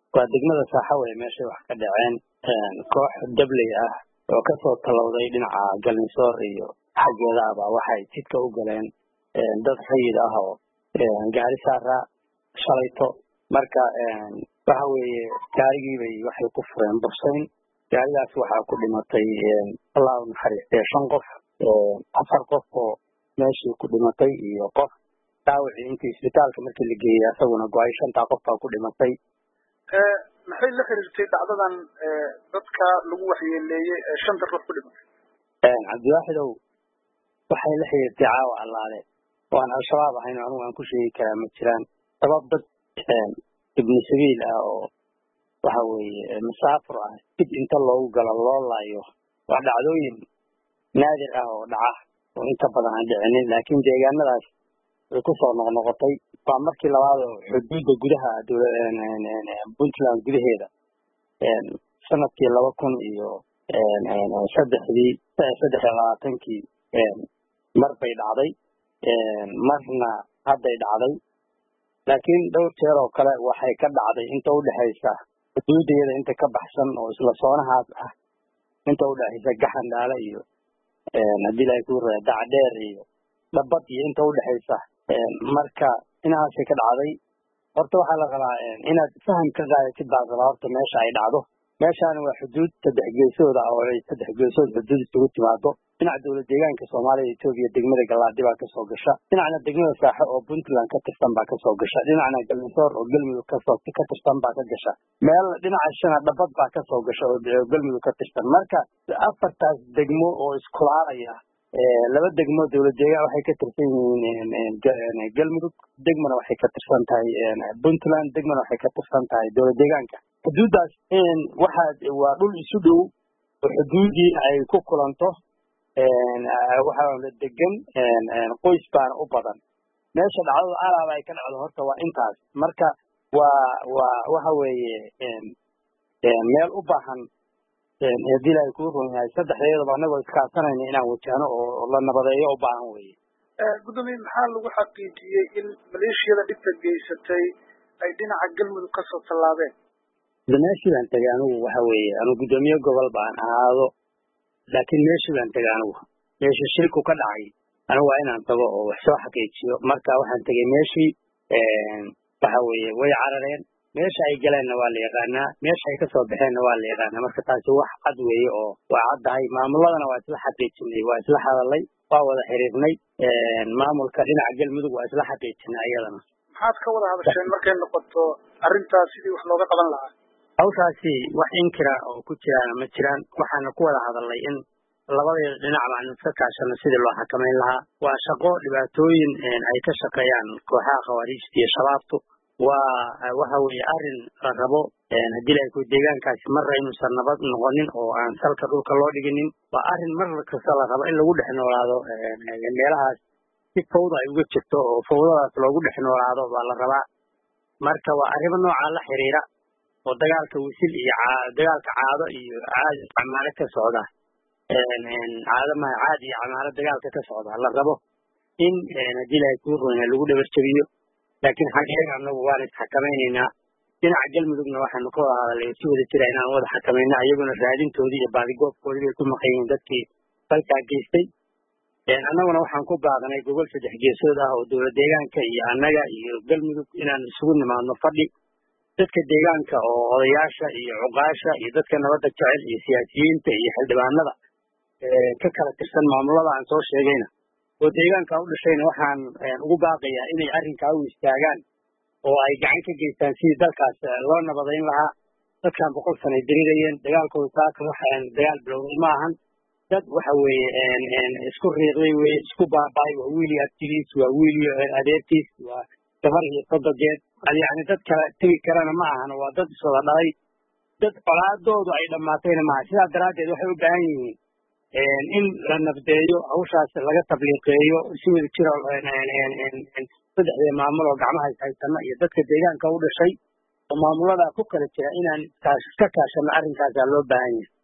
waa degmada Saaxawey meesha wax ka dhaceen koox dabley ah oo ka soo talowday dhinaca Galnisoor iyo xageeda waxay jidka u galeen dad xayid ah oo gaari saara shalayto marka waxa weeye gaarigii bay waxay ku fureen bursayn gaarigaas waxa ku dhimatay Allah u naxariistay 5 qof afar qof oo meeshii ku dhimatay iyo qof dhaawac intii isbitaalka markii la geeyay asaguna go'ay 5 qof ku dhimatay maxay la xiriirtay dhacdadan dadka lagu waxyeeleeyay 5 ruux ku dhimatay Cabdiwaaxidow waxay la xiriirtay caawa allaale waan al-shabaab ahayn anigu aan ku sheegi karaa ma jiraan sabab dad ibn sabiil ah oo waxa weeye musaafir ah dib inta loogu galo loo laayo waa dhacdooyin naadir ah oo dhaca oo inta badan aan dhicin laakiin deegaanadaas way ku soo noqnoqotay waa markii labaad oo xuduudda gudaha Puntland gudaheeda sanadkii 2000 iyo 23 mar bay dhacday marna hadday dhacday laakiin dhowr jeer oo kale waxay ka dhacday inta u dhaxaysa xuduudeeda inta ka baxsan oo isla soonahaas ah inta u dhaxaysa Gaxandhaale iyo hadii la ku raadac dheer iyo dhabad iyo inta u dhaxaysa marka inaas ka dhacday horta waxa la rabaa inaad faham ka qaadatid baad horta meesha ay dhacdo meeshaan waa xuduud saddex geesood ah oo ay saddex geesood xuduud isugu timaado dhinaca dawladda deegaanka Soomaaliya Itoobiya degmada Galaadi baa ka soo gasha dhinacna degmada Saaxo oo Puntland ka tirsan baa ka soo gasha dhinacna Galnisoor oo Galmudug ka tirsan baa ka gasha meel dhinaca shana dhabad baa ka soo gasha oo Galmudug ka tirsan marka afartaas degmo oo isku laaraya laba degmo dawladda deegaanka waxay ka tirsan yihiin Galmudug degmana waxay ka tirsan tahay Puntland degmana waxay ka tirsan tahay dawladda deegaanka xuduudaas waxa waa dhul isu dhow oo xuduudii ay ku kulanto waxa la degan qoys baan u badan meesha dhacdo alaaba ay ka dhacdo horta waa intaas marka waxa weeye meel u baahan hadii ay ku runyahay saddexdeedaba anagoo iskaasanayna inaan wajahno oo la nabadeeyo u baahan weeye gudoomiye maxaa lagu xaqiijiyay in maleeshiyada dhibka geysatay ay dhinaca Galmudug ka soo tallaabeen meeshaan tagay anigu waxa weeye anigu gudoomiye gobol baan ahaado laakiin meeshaan tagay anigu meesha shirku ka dhacay anigu waa inaan tago oo wax soo xaqiijiyo marka waxaan tagay meeshii waxa weeye way carareen meesha ay galeenna waa la yaqaanaa meesha ay ka soo baxeenna waa la yaqaanaa marka taasi wax cad weeye oo waa caddahay maamuladana waa isla xaqiijinay waa isla hadalay waa wada xiriirnay maamulka dhinaca Galmudug waa isla xaqiijinay ayadana maxaad ka wada hadasheen markay noqoto arrintaas sidii wax looga qaban lahaa hawshaasi wax inkira oo ku jiraan ma jiraan waxaana ku wada hadalay in labada dhinac baan iska kaashano sidii loo xakameyn lahaa waa shaqo dhibaatooyin ay ka shaqeeyaan kooxaha khawaarijta iyo shabaabtu waxa weeye arrin la rabo hadii ay ku deegaankaasi marra inuusan nabad noqonin oo aan salka dhulka loo dhiginin waa arrin mar kasta la rabo in lagu dhex noolaado meelahaas si fawda ay uga jirto oo fawdadaas loogu dhex noolaado baa la rabaa marka waa arrimo nooca la xiriira oo dagaalka wisil iyo dagaalka caado iyo caadi camaalo ka socda caadi iyo camaalo dagaalka ka socda la rabo in hadii ay ku runyahay lagu dhabar jabiyo laakiin xaqiiqatan anagu waan xakameynayna dhinaca Galmudugna waxaanu ka wada hadalay si wada jira inaan wada xakameeyno ayaguna raadintoodii iyo baadigoobkoodii ay ku maqayeen dadkii falkaa geystay annaguna waxaan ku baadanay gobol saddex geesood ah oo dawladda deegaanka iyo annaga iyo Galmudug inaan isugu nimaadno fadhi dadka deegaanka oo odayaasha iyo cuqaasha iyo dadka nabadda jecel iyo siyaasiyiinta iyo xildhibaanada ka kala tirsan maamulada aan soo sheegayna oo deegaanka u dhashayna waxaan ugu baaqayaa inay arrinkaa u istaagaan oo ay gacan ka geystaan sidii dalkaas loo nabadeyn lahaa dadkan 100 sano dirirayeen dagaalkooda saaka waxaan dagaal bilowday ma ahan dad waxa weeye isku riiqday weeye isku baabay waa wiil abtigiis waa wiil adeertiis waa gabar iyo sodogeed yani dad kala tegi karana ma ahan waa dad isoo dhalay dad colaadoodu ay dhamaatayna ma sidaa daraadeed waxay u baahan yihiin in la nabdeeyo hawshaas laga tabliiqeeyo si wada jira saddexda maamul oo gacmaha haysana iyo dadka deegaanka u dhashay oo maamulada ku kala jira inaan ka kaashano arrinkaas loo baahan yahay